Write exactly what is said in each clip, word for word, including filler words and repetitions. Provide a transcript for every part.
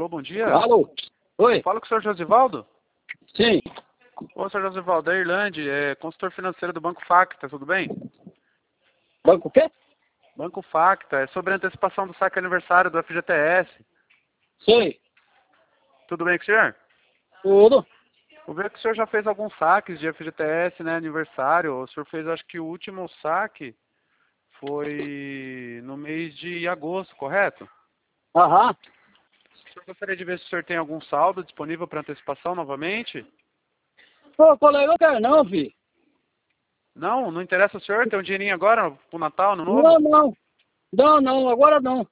Alô, bom dia. Alô? Oi? Fala com o senhor Josivaldo? Sim. Ô, senhor Josivaldo, é Irlande, é consultor financeiro do Banco Facta, tudo bem? Banco o quê? Banco Facta, é sobre a antecipação do saque aniversário do F G T S. Sei. Tudo bem com o senhor? Tudo. Eu vejo que o senhor já fez alguns saques de F G T S, né, aniversário. O senhor fez, acho que o último saque foi no mês de agosto, correto? Aham. O senhor gostaria de ver se o senhor tem algum saldo disponível para antecipação novamente? Ô, colega, eu não quero não, filho. Não, não interessa o senhor? Tem um dinheirinho agora pro Natal, no novo? Não, não. Não, não, agora não.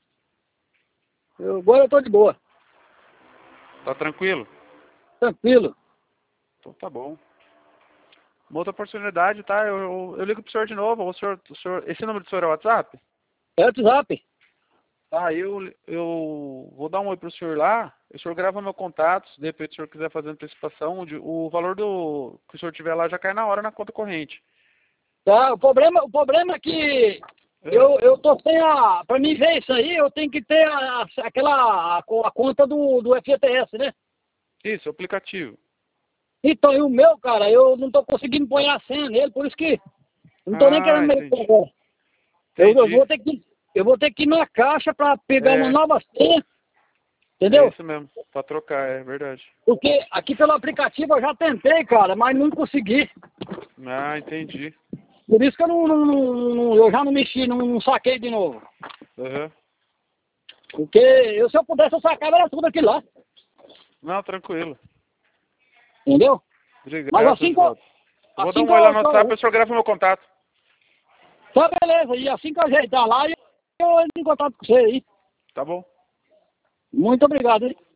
Eu, agora eu tô de boa. Tá tranquilo? Tranquilo. Então tá bom. Uma outra oportunidade, tá? Eu, eu, eu ligo pro senhor de novo. O senhor, o senhor, esse número do senhor é o WhatsApp? É o WhatsApp. Tá, eu, eu vou dar um oi pro senhor lá. O senhor grava meu contato. Se de repente o senhor quiser fazer antecipação, o, o valor do que o senhor tiver lá já cai na hora na conta corrente. Tá, o problema, o problema é que É. eu, eu tô sem a... Pra mim ver isso aí, eu tenho que ter a, a- aquela... A, a conta do, do F G T S, né? Isso, o aplicativo. Então, e o meu, cara, eu não tô conseguindo pôr a senha nele, por isso que... Não tô nem Ah, querendo mexer entendi. agora. Eu, eu Entendi. vou ter que... Eu vou ter que ir na caixa pra pegar uma É, nova senha, é entendeu? isso mesmo. Pra trocar, é verdade. Porque aqui pelo aplicativo eu já tentei, cara, mas não consegui. Ah, entendi. Por isso que eu não, não- não- não- eu já não mexi, não, não saquei de novo. Uhum. Porque eu, se eu pudesse, eu sacava era tudo aquilo lá. Não, tranquilo. Entendeu? Mas Obrigado, assim que eu, Josivaldo. Eu vou dar assim um que oi lá eu, no que WhatsApp e eu, o senhor grava meu contato. tá beleza, e assim que eu ajeitar lá, eu, eu entro em contato com você aí. Tá bom? Muito obrigado, hein?